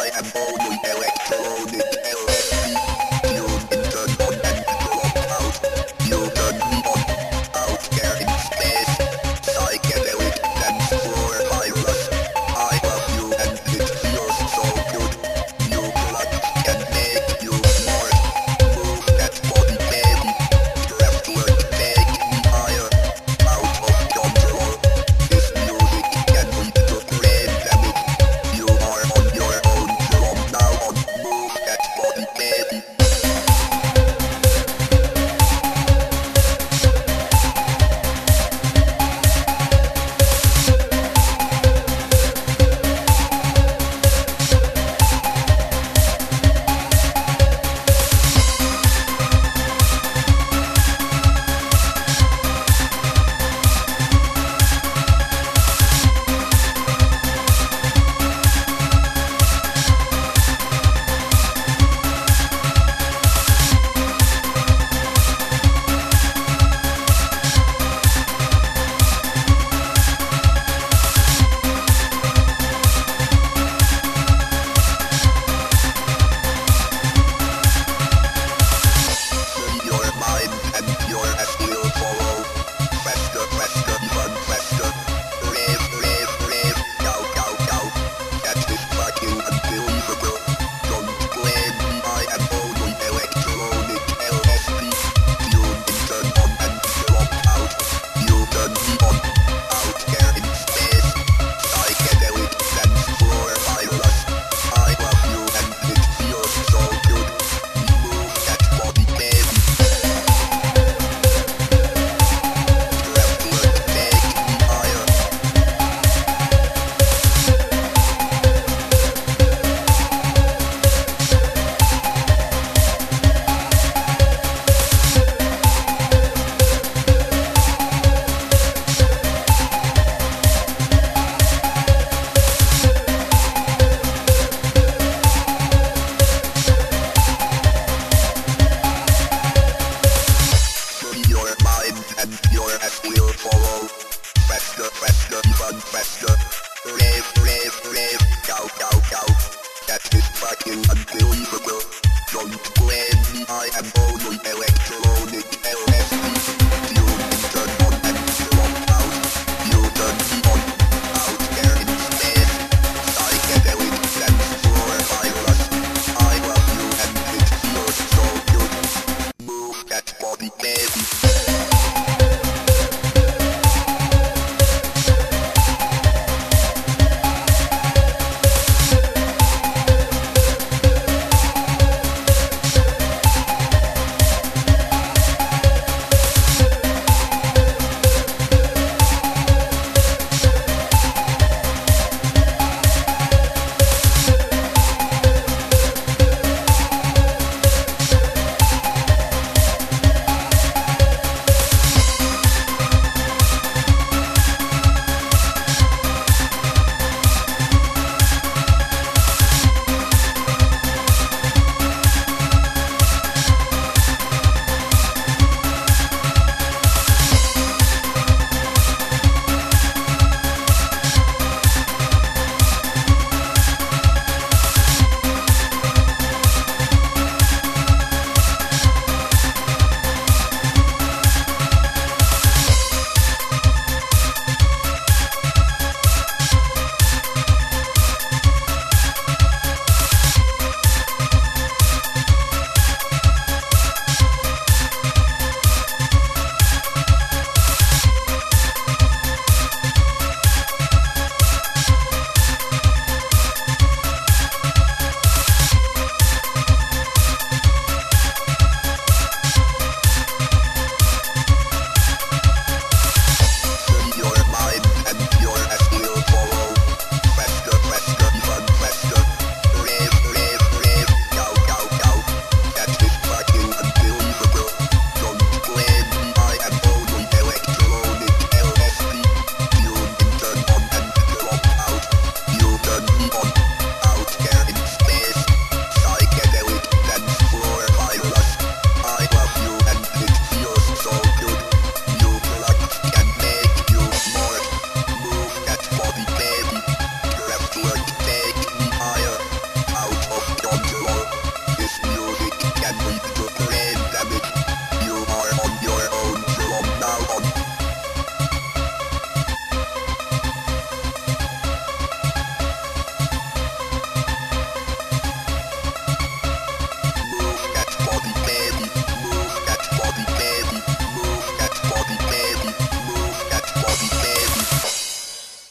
I am only electronic LSD. Tune in, turn on and drop out. You turn me on, out there in space. Psychedelic dance floor virus. I love you and it feels so good. New blood can make you smart. Move that body, baby. Kraftwerk, take me higher. Out of control. This music can lead to brain damage. You are on your own from now on. Move that body, baby. Your mind and your ass will follow. Faster, faster, even faster. Rave, rave, rave, cow, cow, cow. That is fucking unbelievable. Don't blame me, I am only electronic LSD. Tune in, turn on and drop out. You turn me on, out there in space. Psychedelic dance floor virus. I love you and it feels so good. Move that body, baby. Kraftwerk, take me higher. Free your mind and your ass will follow. Faster, faster, even faster. Rave, rave, rave, cow, cow, cow. That is fucking unbelievable. Don't blame me, I am only electro.